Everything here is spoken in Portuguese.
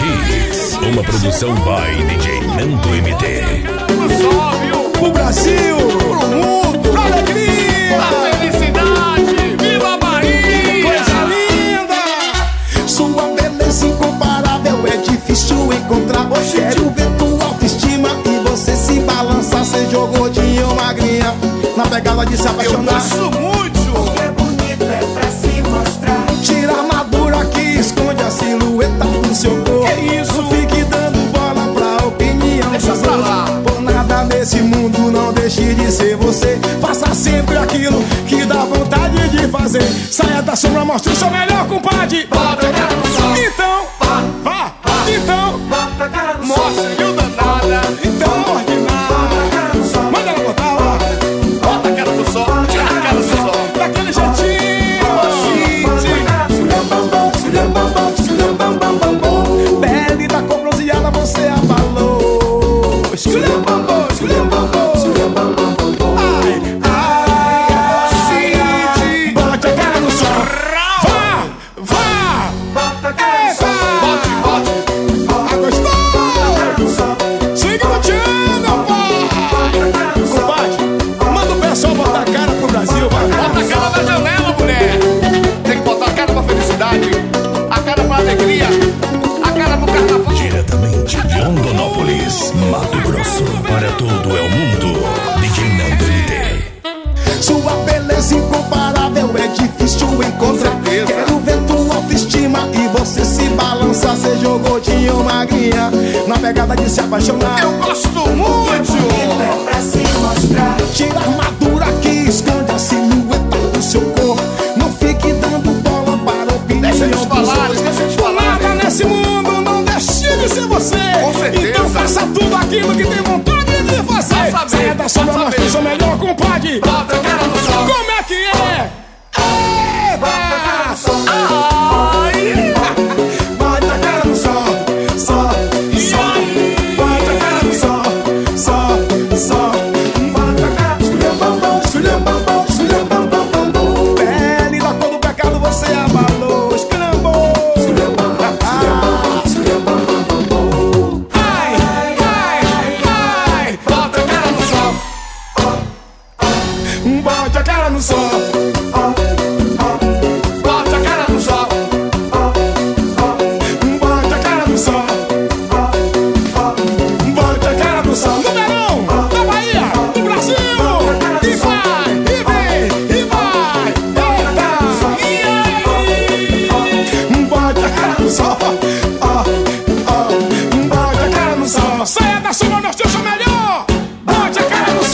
Hits, uma produção by DJ Nando MT. Pro Brasil, pro mundo, pra alegria, pra felicidade, viva a Bahia! Coisa linda! Sua beleza incomparável é difícil encontrar. Quero ver tua autoestima e você se balançar. Cê jogou de magrinha na pegada de se apaixonar. Eu gosto muito! É bonito, é pra se mostrar. Tira a armadura que esconde a silhueta do seu corpo. Que isso? Não fique dando bola pra opinião. Deixa pra lá. Por nada nesse mundo não deixe de ser você. Faça sempre aquilo que dá vontade de fazer. Saia da sombra, mostre o seu melhor, compadre. Bota a cara no sol. Então, vá. Então, Bota a cara no sol. Mostra, viu, danada? então, ordinário. Bota a cara no sol. Manda ela botar lá. Bota a cara do sol, tira a cara do sol. Daquele jeitinho. Pele da cor bronzeada você abalou. Esculhambambou, esculhambambou. Ai, ai, Cid. Bote a cara no sol. Vá. Bota a cara no sol. Bote. Ah, gostou? Siga batendo, pai. Compadre, manda o pessoal botar a cara pro Brasil, vai. Bota a cara na janela, mulher. Tem que botar a cara pra felicidade, a cara pra alegria, a cara pro carnaval. Diretamente de Rondonópolis, Mato Grosso, para todo é o mundo. DJ Nando MT. Sua beleza incomparável é difícil encontrar. Com certeza. Quero ver tua autoestima e você se balançar. Cê jogou de magrinha na pegada de se apaixonar. Eu gosto muito! É pra se mostrar. Tira a